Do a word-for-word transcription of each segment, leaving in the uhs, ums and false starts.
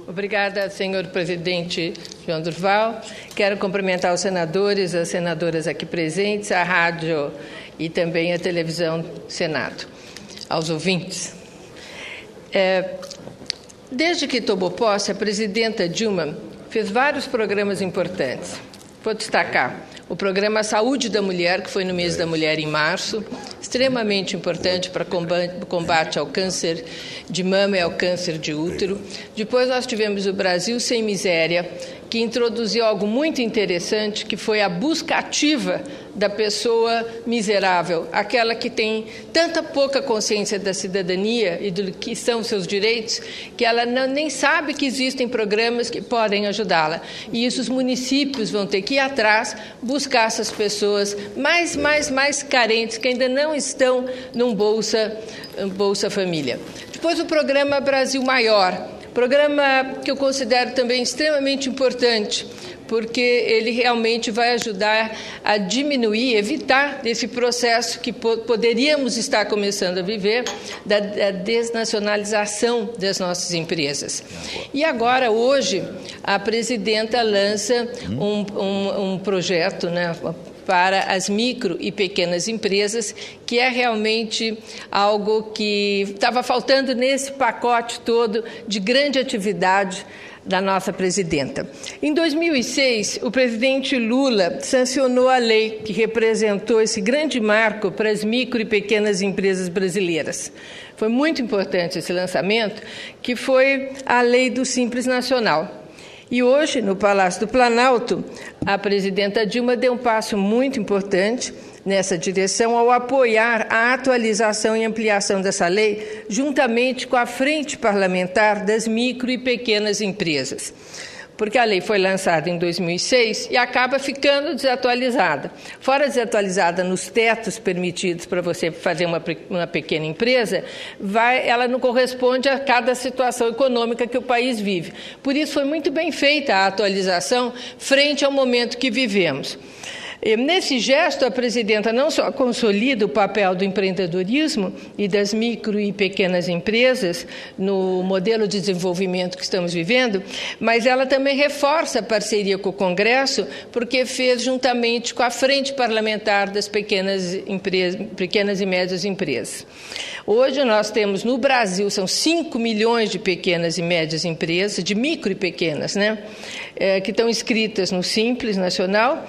Obrigada, senhor presidente João Durval. Quero cumprimentar os senadores, as senadoras aqui presentes, a rádio e também a televisão Senado, aos ouvintes. É, desde que tomou posse, a presidenta Dilma fez vários programas importantes. Vou destacar o programa Saúde da Mulher, que foi no mês da mulher em março, extremamente importante para o combate ao câncer de mama e ao câncer de útero. Depois nós tivemos o Brasil Sem Miséria, que introduziu algo muito interessante, que foi a busca ativa da pessoa miserável, aquela que tem tanta pouca consciência da cidadania e do que são seus direitos, que ela não, nem sabe que existem programas que podem ajudá-la. E isso os municípios vão ter que ir atrás, buscar essas pessoas mais, mais, mais carentes, que ainda não estão num Bolsa, Bolsa Família. Depois o programa Brasil Maior, programa que eu considero também extremamente importante, porque ele realmente vai ajudar a diminuir, evitar esse processo que po- poderíamos estar começando a viver, da, da desnacionalização das nossas empresas. E agora, hoje, a presidenta lança um, um, um projeto, né, para as micro e pequenas empresas, que é realmente algo que estava faltando nesse pacote todo de grande atividade da nossa presidenta. Em dois mil e seis, o presidente Lula sancionou a lei que representou esse grande marco para as micro e pequenas empresas brasileiras. Foi muito importante esse lançamento, que foi a lei do Simples Nacional. E hoje, no Palácio do Planalto, a presidenta Dilma deu um passo muito importante nessa direção ao apoiar a atualização e ampliação dessa lei, juntamente com a Frente Parlamentar das Micro e Pequenas Empresas. Porque a lei foi lançada em dois mil e seis e acaba ficando desatualizada. Fora desatualizada nos tetos permitidos para você fazer uma, uma pequena empresa, vai, ela não corresponde a cada situação econômica que o país vive. Por isso foi muito bem feita a atualização frente ao momento que vivemos. Nesse gesto, a presidenta não só consolida o papel do empreendedorismo e das micro e pequenas empresas no modelo de desenvolvimento que estamos vivendo, mas ela também reforça a parceria com o Congresso, porque fez juntamente com a Frente Parlamentar das Pequenas, empresas, pequenas e Médias Empresas. Hoje nós temos no Brasil, são cinco milhões de pequenas e médias empresas, de micro e pequenas, né, é, que estão inscritas no Simples Nacional.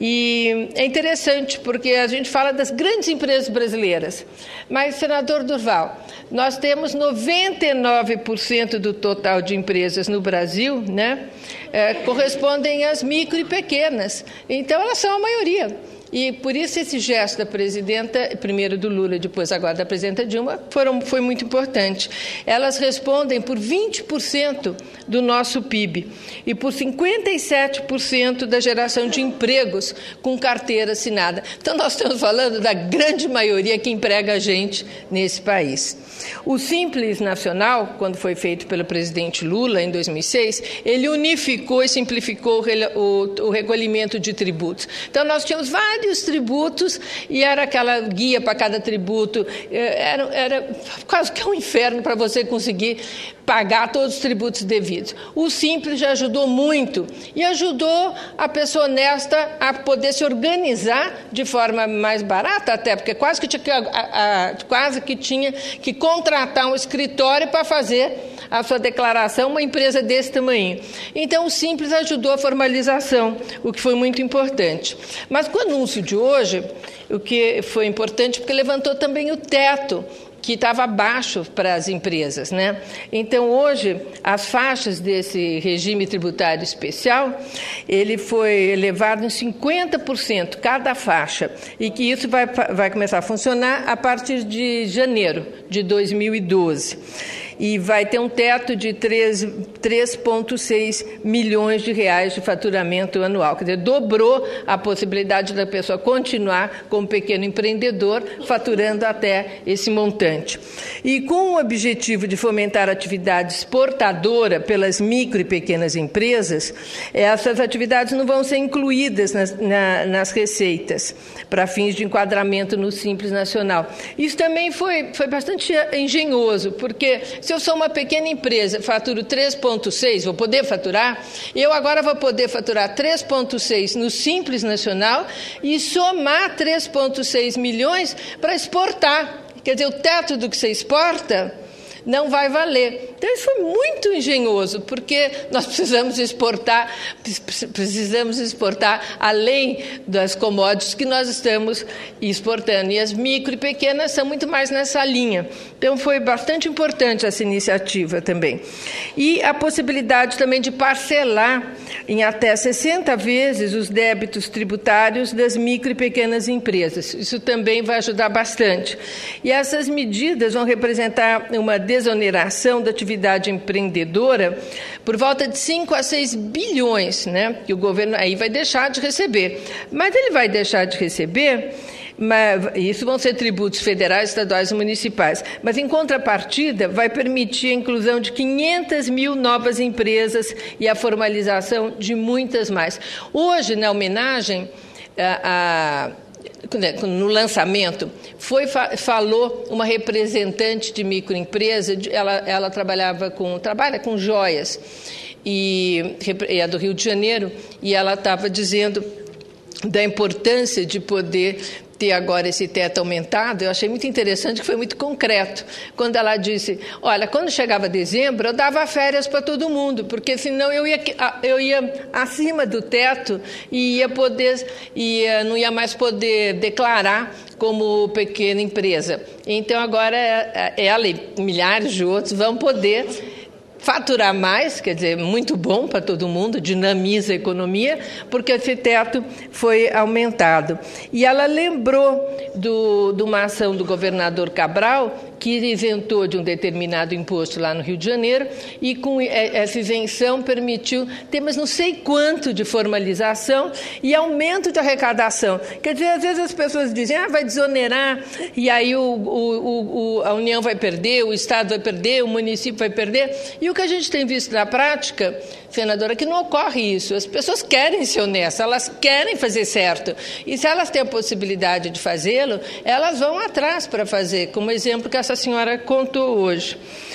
E é interessante porque a gente fala das grandes empresas brasileiras, mas, senador Durval, nós temos noventa e nove por cento do total de empresas no Brasil, né, é, correspondem às micro e pequenas, então elas são a maioria. E, por isso, esse gesto da presidenta, primeiro do Lula e depois agora da presidenta Dilma, foram, foi muito importante. Elas respondem por vinte por cento do nosso P I B e por cinquenta e sete por cento da geração de empregos com carteira assinada. Então, nós estamos falando da grande maioria que emprega a gente nesse país. O Simples Nacional, quando foi feito pelo presidente Lula, em dois mil e seis, ele unificou e simplificou o, o recolhimento de tributos. Então, nós tínhamos vários tributos e era aquela guia para cada tributo. Era, era quase que um inferno para você conseguir pagar todos os tributos devidos. O Simples já ajudou muito e ajudou a pessoa honesta a poder se organizar de forma mais barata até, porque quase que tinha que, a, a, quase que, tinha que contratar um escritório para fazer a sua declaração, uma empresa desse tamanho. Então, o Simples ajudou a formalização, o que foi muito importante. Mas com o anúncio de hoje, o que foi importante, porque levantou também o teto, que estava baixo para as empresas, né? Então, hoje, as faixas desse regime tributário especial, ele foi elevado em cinquenta por cento cada faixa, e que isso vai, vai começar a funcionar a partir de janeiro de dois mil e doze. E vai ter um teto de três vírgula seis milhões de reais de faturamento anual. Quer dizer, dobrou a possibilidade da pessoa continuar como pequeno empreendedor, faturando até esse montante. E com o objetivo de fomentar a atividade exportadora pelas micro e pequenas empresas, essas atividades não vão ser incluídas nas, na, nas receitas para fins de enquadramento no Simples Nacional. Isso também foi, foi bastante engenhoso, porque Se eu sou uma pequena empresa, faturo três vírgula seis, vou poder faturar, eu agora vou poder faturar três vírgula seis no Simples Nacional e somar três vírgula seis milhões para exportar. Quer dizer, o teto do que você exporta não vai valer. Então, isso foi muito engenhoso, porque nós precisamos exportar, precisamos exportar além das commodities que nós estamos exportando. E as micro e pequenas são muito mais nessa linha. Então, foi bastante importante essa iniciativa também. E a possibilidade também de parcelar em até sessenta vezes os débitos tributários das micro e pequenas empresas. Isso também vai ajudar bastante. E essas medidas vão representar uma desoneração da atividade empreendedora por volta de cinco a seis bilhões, né, que o governo aí vai deixar de receber. Mas ele vai deixar de receber, mas isso vão ser tributos federais, estaduais e municipais. Mas, em contrapartida, vai permitir a inclusão de quinhentas mil novas empresas e a formalização de muitas mais. Hoje, na homenagem a... a no lançamento, foi, falou uma representante de microempresa, ela, ela trabalhava com, trabalha com joias, e é do Rio de Janeiro, e ela estava dizendo da importância de poder ter agora esse teto aumentado. Eu achei muito interessante, que foi muito concreto, quando ela disse, olha, quando chegava dezembro, eu dava férias para todo mundo, porque senão eu ia, eu ia acima do teto e ia poder, ia, não ia mais poder declarar como pequena empresa. Então, agora ela e milhares de outros vão poder faturar mais, quer dizer, muito bom para todo mundo, dinamiza a economia, porque esse teto foi aumentado. E ela lembrou do, de uma ação do governador Cabral, que isentou de um determinado imposto lá no Rio de Janeiro, e com essa isenção permitiu ter mas não sei quanto de formalização e aumento de arrecadação. Quer dizer, às vezes as pessoas dizem, ah, vai desonerar, e aí o, o, o, a União vai perder, o Estado vai perder, o município vai perder. E o que a gente tem visto na prática, senadora, é que não ocorre isso. As pessoas querem ser honestas, elas querem fazer certo. E se elas têm a possibilidade de fazê-lo, elas vão atrás para fazer, como exemplo que essa senhora contou hoje.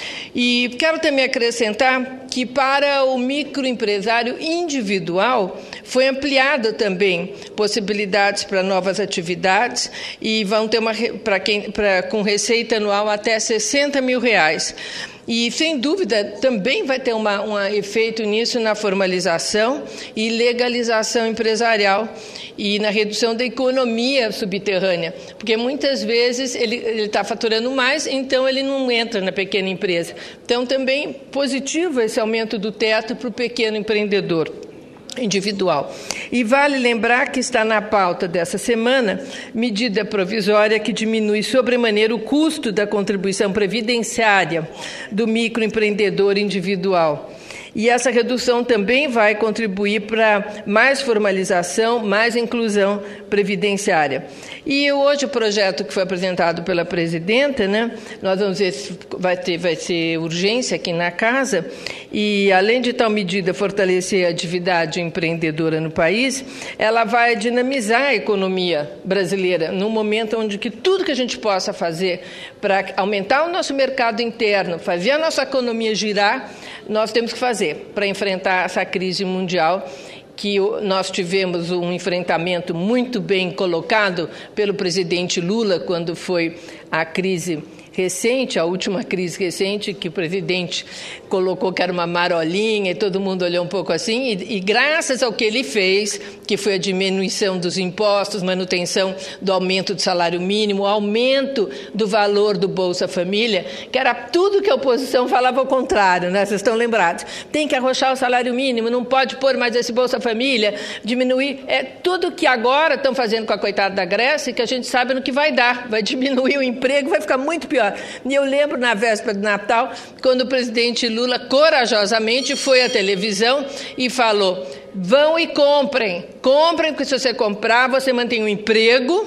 E quero também acrescentar que para o microempresário individual foi ampliada também possibilidades para novas atividades e vão ter uma para quem para com receita anual até sessenta mil reais. E, sem dúvida, também vai ter uma, um efeito nisso na formalização e legalização empresarial e na redução da economia subterrânea, porque muitas vezes ele está faturando mais, então ele não entra na pequena empresa. Então, também positivo esse aumento do teto para o pequeno empreendedor individual. E vale lembrar que está na pauta dessa semana medida provisória que diminui sobremaneira o custo da contribuição previdenciária do microempreendedor individual. E essa redução também vai contribuir para mais formalização, mais inclusão previdenciária. E hoje o projeto que foi apresentado pela presidenta, né, nós vamos ver se vai ter, vai ser urgência aqui na casa, e além de tal medida fortalecer a atividade empreendedora no país, ela vai dinamizar a economia brasileira, num momento onde que tudo que a gente possa fazer para aumentar o nosso mercado interno, fazer a nossa economia girar, nós temos que fazer para enfrentar essa crise mundial, que nós tivemos um enfrentamento muito bem colocado pelo presidente Lula quando foi a crise recente, a última crise recente, que o presidente colocou que era uma marolinha e todo mundo olhou um pouco assim, e, e graças ao que ele fez, que foi a diminuição dos impostos, manutenção do aumento do salário mínimo, aumento do valor do Bolsa Família, que era tudo que a oposição falava ao contrário, né? Vocês estão lembrados? Tem que arrochar o salário mínimo, não pode pôr mais esse Bolsa Família, diminuir, é tudo que agora estão fazendo com a coitada da Grécia, que a gente sabe no que vai dar, vai diminuir o emprego, vai ficar muito pior. E eu lembro na véspera do Natal, quando o presidente Lula corajosamente foi à televisão e falou: vão e comprem, comprem, porque se você comprar, você mantém o emprego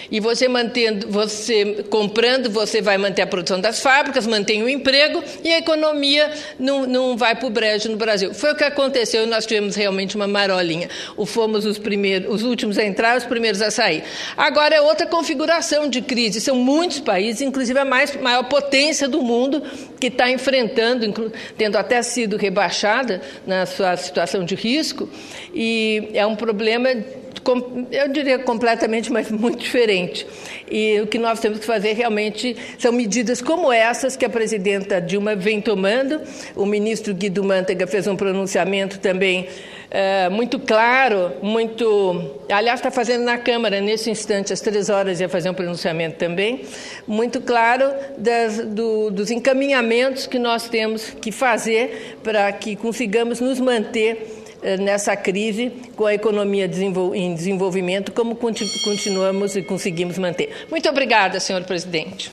E você mantendo, você comprando, você vai manter a produção das fábricas, mantém o emprego e a economia não, não vai para o brejo no Brasil. Foi o que aconteceu e nós tivemos realmente uma marolinha. O, fomos os, primeiros, os últimos a entrar, os primeiros a sair. Agora é outra configuração de crise. São muitos países, inclusive a mais, maior potência do mundo, que está enfrentando, tendo até sido rebaixada na sua situação de risco, e é um problema, eu diria completamente, mas muito diferente. E o que nós temos que fazer realmente são medidas como essas que a presidenta Dilma vem tomando. O ministro Guido Mantega fez um pronunciamento também é, muito claro, muito... Aliás, está fazendo na Câmara, nesse instante, às três horas, ia fazer um pronunciamento também, muito claro das, do, dos encaminhamentos que nós temos que fazer para que consigamos nos manter nessa crise com a economia em desenvolvimento, como continuamos e conseguimos manter. Muito obrigada, senhor presidente.